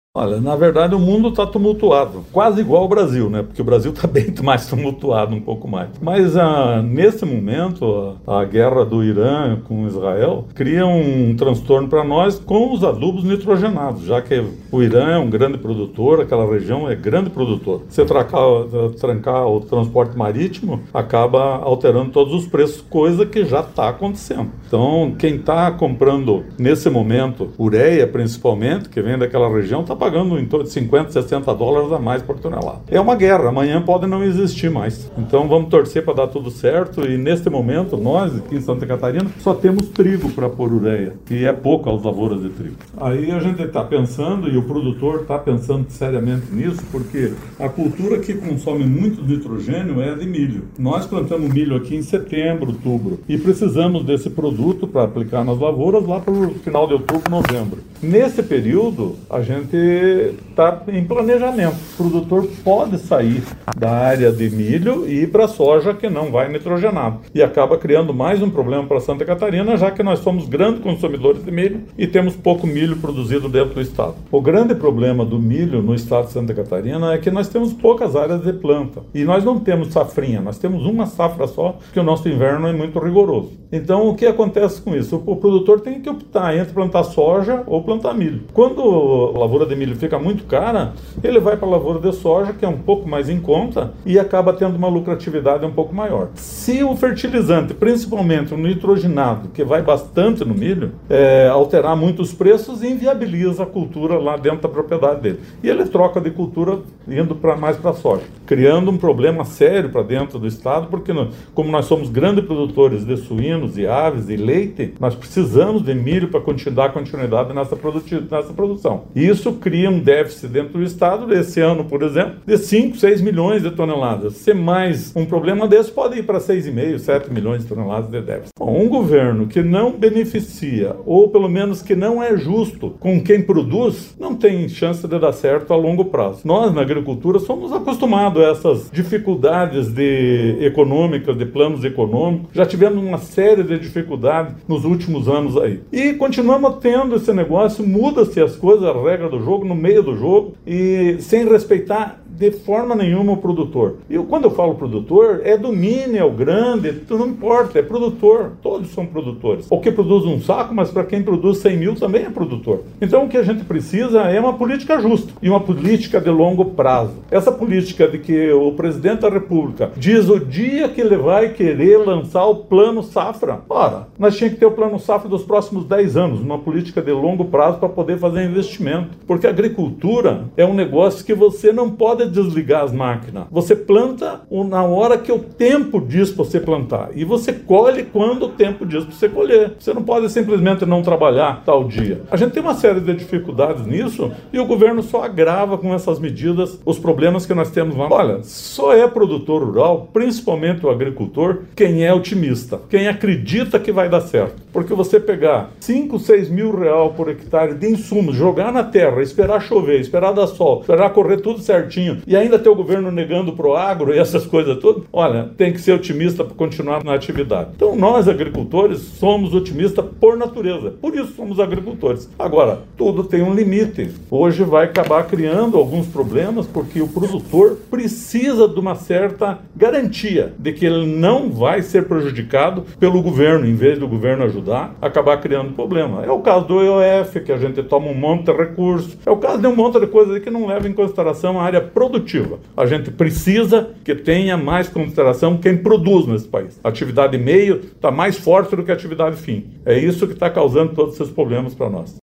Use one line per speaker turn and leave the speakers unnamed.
Olha, na verdade o mundo está tumultuado, quase igual ao Brasil, né? Porque o Brasil está bem mais tumultuado, um pouco mais. Mas nesse momento, a guerra do Irã com Israel cria um transtorno para nós com os adubos nitrogenados, já que o Irã é um grande produtor, aquela região é grande produtor. Se trancar o transporte marítimo, acaba alterando todos os preços, coisa que já está acontecendo. Então, quem está comprando nesse momento ureia, principalmente, que vem daquela região, está pagando em torno de 50, 60 dólares a mais por tonelada. É uma guerra, amanhã pode não existir mais. Então vamos torcer para dar tudo certo e neste momento nós aqui em Santa Catarina só temos trigo para pôr ureia e é pouco as lavouras de trigo. Aí a gente está pensando e o produtor está pensando seriamente nisso porque a cultura que consome muito nitrogênio é a de milho. Nós plantamos milho aqui em setembro, outubro e precisamos desse produto para aplicar nas lavouras lá para o final de outubro, novembro. Nesse período a gente está em planejamento. O produtor pode sair da área de milho e ir para a soja que não vai nitrogenado. E acaba criando mais um problema para Santa Catarina, já que nós somos grandes consumidores de milho e temos pouco milho produzido dentro do estado. O grande problema do milho no estado de Santa Catarina é que nós temos poucas áreas de planta. E nós não temos safrinha, nós temos uma safra só, porque o nosso inverno é muito rigoroso. Então, o que acontece com isso? O produtor tem que optar entre plantar soja ou plantar milho. Quando a lavoura de milho fica muito cara, ele vai para a lavoura de soja, que é um pouco mais em conta, e acaba tendo uma lucratividade um pouco maior. Se o fertilizante, principalmente o nitrogenado, que vai bastante no milho, alterar muito os preços, inviabiliza a cultura lá dentro da propriedade dele. E ele troca de cultura indo mais para a soja, criando um problema sério para dentro do estado, porque como nós somos grandes produtores de suínos e aves e leite, nós precisamos de milho para dar continuidade nessa produção. E isso cria um déficit dentro do estado, esse ano, por exemplo, de 5, 6 milhões de toneladas. Se mais um problema desse, pode ir para 6,5, 7 milhões de toneladas de déficit. Bom, um governo que não beneficia, ou pelo menos que não é justo com quem produz, não tem chance de dar certo a longo prazo. Nós, na agricultura, somos acostumados a essas dificuldades econômicas, de planos econômicos. Já tivemos uma série de dificuldades nos últimos anos aí. E continuamos tendo esse negócio, muda-se as coisas, a regra do jogo, no meio do jogo, e sem respeitar de forma nenhuma o produtor. E quando eu falo produtor, é do mini, é o grande, não importa, é produtor, todos são produtores. O que produz um saco, mas para quem produz 100 mil também é produtor. Então o que a gente precisa é uma política justa e uma política de longo prazo. Essa política de que o presidente da República diz o dia que ele vai querer lançar o plano safra, ora, nós tínhamos que ter o plano safra dos próximos 10 anos, uma política de longo prazo para poder fazer investimento, porque a agricultura é um negócio que você não pode desligar as máquinas. Você planta na hora que o tempo diz para você plantar. E você colhe quando o tempo diz para você colher. Você não pode simplesmente não trabalhar tal dia. A gente tem uma série de dificuldades nisso e o governo só agrava com essas medidas os problemas que nós temos lá. Olha, só é produtor rural, principalmente o agricultor, quem é otimista, quem acredita que vai dar certo. Porque você pegar 5, 6 mil reais por hectare de insumos, jogar na terra, esperar chover, esperar dar sol, esperar correr tudo certinho, e ainda ter o governo negando pro agro e essas coisas todas, olha, tem que ser otimista para continuar na atividade. Então nós, agricultores, somos otimistas por natureza, por isso somos agricultores. Agora, tudo tem um limite. Hoje vai acabar criando alguns problemas, porque o produtor precisa de uma certa garantia de que ele não vai ser prejudicado pelo governo, em vez do governo ajudar, acabar criando problema. É o caso do EOF, que a gente toma um monte de recursos, é o caso de um monte de coisas que não leva em consideração a área produtiva. A gente precisa que tenha mais consideração quem produz nesse país. A atividade meio está mais forte do que a atividade fim. É isso que está causando todos esses problemas para nós.